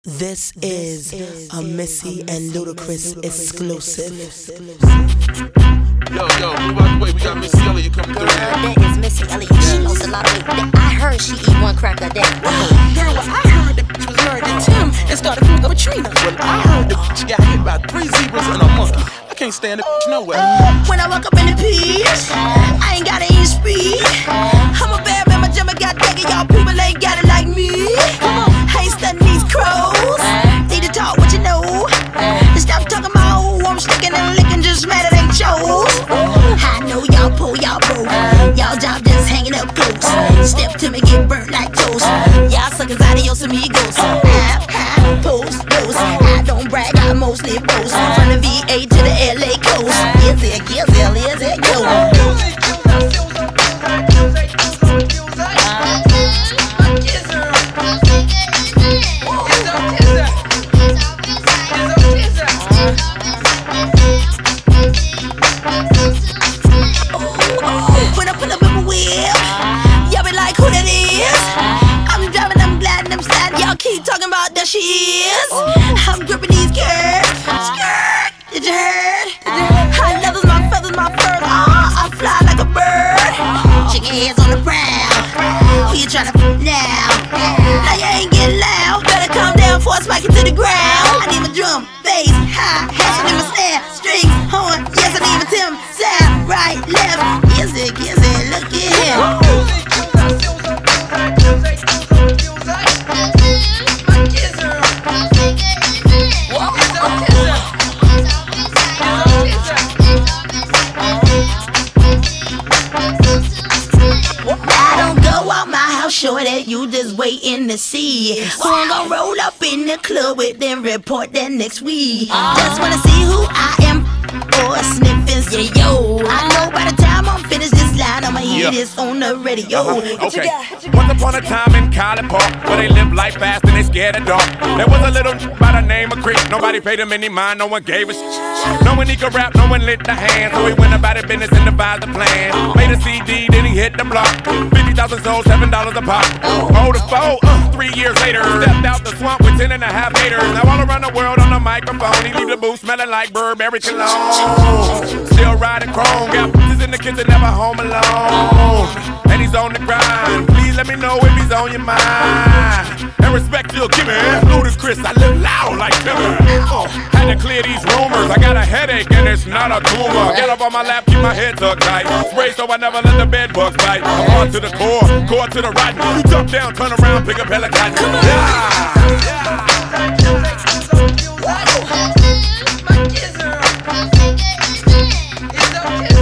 This is a Missy and Ludacris exclusive. Yo, move out the way. We got Missy Elliott coming through here. That is Missy Elliott. She lost a lot of weight. I heard she eat one crack a day. Girl, well, I heard that bitch was married to Tim and started fucking with Trina. Well, I heard the bitch got hit by 3 zebras and a monkey. I can't stand the bitch nowhere. When I walk up in the peach, I ain't gotta eat speed. I'm a bad man, my jumper got dagger. Y'all people ain't got it like me. I ain't studying these crows. Need to talk what you know. Stop talking about who I'm sticking and licking, just mad it ain't chose. I know y'all pull, y'all broke. Y'all job just hanging up close. Step to me, get burnt like toast. Y'all suckers, adios amigos. Post, post. I don't brag, I mostly boast. From the VA to the LA coast. Is it, go. When I pull up in my whip, y'all be like, who that is? I'm driving, I'm gliding, I'm sliding. Y'all keep talking about that she is. I'm gripping these curves. Skirt, did you heard? High leathers, my feathers, my furs. I fly like a bird. Chicken heads on the ground. Who you tryna now? Now you ain't getting loud. Better calm down before I spike it to the ground. I need my drum, bass, hi-hat. I need my snare, strings, horn. Yes, I need my Tim sound. Right, left. Is it, look at him. I don't go out my house, sure that you just waiting to see who I'm gonna roll up in the club with, then report that next week. Just wanna see who I am, or sniffing, yeah, yo. I know by the time I'm finished this line, I'ma hear this on the radio. Okay. Once upon a time in College Park, where they live life fast and they scared of dark. There was a little by the name of Chris. Nobody paid him any mind, no one gave a no one he could rap, no one lit the hand. So he went about his business and devised a plan. Made a CD, then he hit the block. 50,000 sold, $7 a pop. Oh, the foe, 3 years later, stepped out the swamp with 10 and a half haters. Now all around the world on the microphone, he leave the booth smelling like Burberry cologne. Still riding chrome, got bitches in the kitchen, never home alone. And he's on the grind. Please let me know if he's on your mind. And respect you'll give me. Ludacris, I live loud like Timber. Had to clear these rumors. I got a headache and it's not a tumor. Get up on my lap, keep my head tucked tight. Spray so I never let the bed bugs bite. I'm on to the core to the right. You jump down, turn around, pick up hella cotton. My kids are